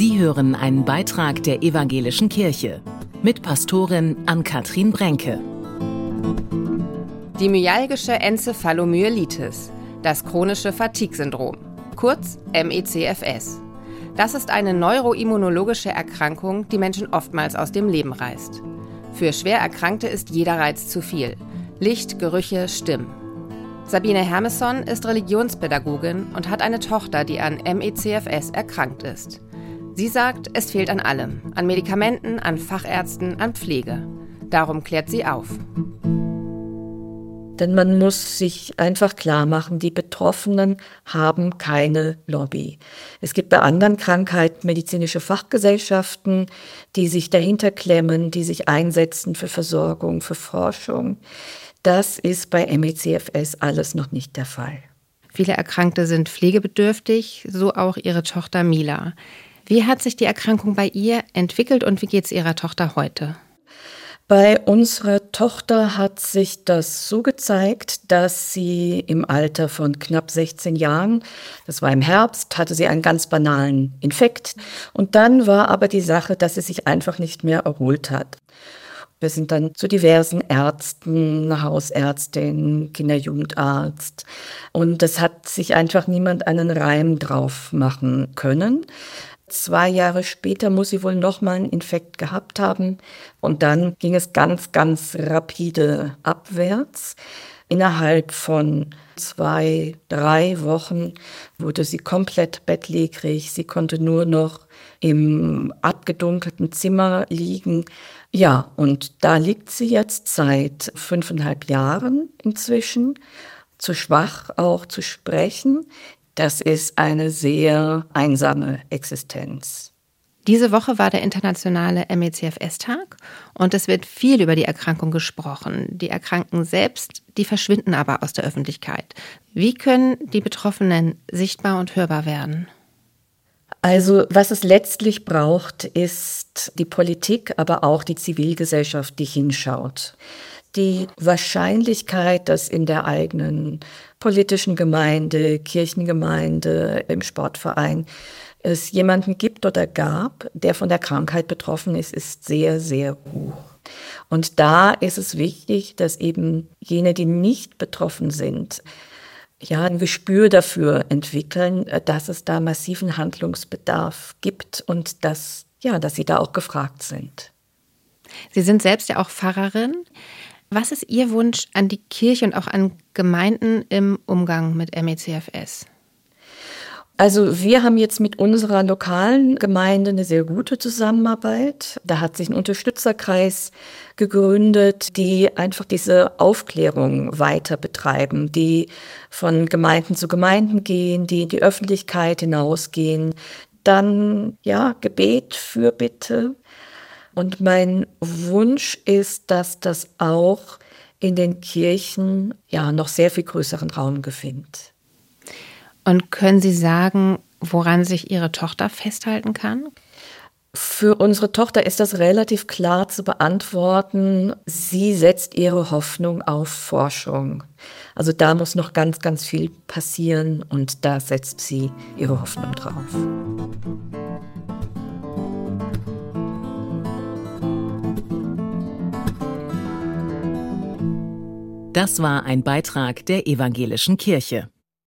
Sie hören einen Beitrag der Evangelischen Kirche mit Pastorin Ann-Kathrin Brenke. Die myalgische Enzephalomyelitis, das chronische Fatigue-Syndrom, kurz MECFS. Das ist eine neuroimmunologische Erkrankung, die Menschen oftmals aus dem Leben reißt. Für schwer Erkrankte ist jeder Reiz zu viel. Licht, Gerüche, Stimmen. Sabine Hermesson ist Religionspädagogin und hat eine Tochter, die an MECFS erkrankt ist. Sie sagt, es fehlt an allem. An Medikamenten, an Fachärzten, an Pflege. Darum klärt sie auf. Denn man muss sich einfach klar machen, die Betroffenen haben keine Lobby. Es gibt bei anderen Krankheiten medizinische Fachgesellschaften, die sich dahinter klemmen, die sich einsetzen für Versorgung, für Forschung. Das ist bei MECFS alles noch nicht der Fall. Viele Erkrankte sind pflegebedürftig, so auch ihre Tochter Mila. Wie hat sich die Erkrankung bei ihr entwickelt und wie geht es ihrer Tochter heute? Bei unserer Tochter hat sich das so gezeigt, dass sie im Alter von knapp 16 Jahren, das war im Herbst, hatte sie einen ganz banalen Infekt. Und dann war aber die Sache, dass sie sich einfach nicht mehr erholt hat. Wir sind dann zu diversen Ärzten, Hausärztin, Kinderjugendarzt. Und es hat sich einfach niemand einen Reim drauf machen können. 2 Jahre später muss sie wohl nochmal einen Infekt gehabt haben. Und dann ging es ganz, ganz rapide abwärts. Innerhalb von 2, 3 Wochen wurde sie komplett bettlägerig. Sie konnte nur noch im abgedunkelten Zimmer liegen. Ja, und da liegt sie jetzt seit 5,5 Jahren inzwischen, zu schwach auch zu sprechen. Das ist eine sehr einsame Existenz. Diese Woche war der internationale MECFS-Tag und es wird viel über die Erkrankung gesprochen. Die Erkrankten selbst, die verschwinden aber aus der Öffentlichkeit. Wie können die Betroffenen sichtbar und hörbar werden? Also was es letztlich braucht, ist die Politik, aber auch die Zivilgesellschaft, die hinschaut. Die Wahrscheinlichkeit, dass in der eigenen politischen Gemeinde, Kirchengemeinde, im Sportverein es jemanden gibt oder gab, der von der Krankheit betroffen ist, ist sehr, sehr hoch. Und da ist es wichtig, dass eben jene, die nicht betroffen sind, ja, ein Gespür dafür entwickeln, dass es da massiven Handlungsbedarf gibt und dass sie da auch gefragt sind. Sie sind selbst ja auch Pfarrerin. Was ist Ihr Wunsch an die Kirche und auch an Gemeinden im Umgang mit MECFS? Also wir haben jetzt mit unserer lokalen Gemeinde eine sehr gute Zusammenarbeit. Da hat sich ein Unterstützerkreis gegründet, die einfach diese Aufklärung weiter betreiben, die von Gemeinden zu Gemeinden gehen, die in die Öffentlichkeit hinausgehen. Dann, Gebet, Fürbitte. Und mein Wunsch ist, dass das auch in den Kirchen noch sehr viel größeren Raum gewinnt. Und können Sie sagen, woran sich Ihre Tochter festhalten kann? Für unsere Tochter ist das relativ klar zu beantworten. Sie setzt ihre Hoffnung auf Forschung. Also da muss noch ganz, ganz viel passieren und da setzt sie ihre Hoffnung drauf. Das war ein Beitrag der Evangelischen Kirche.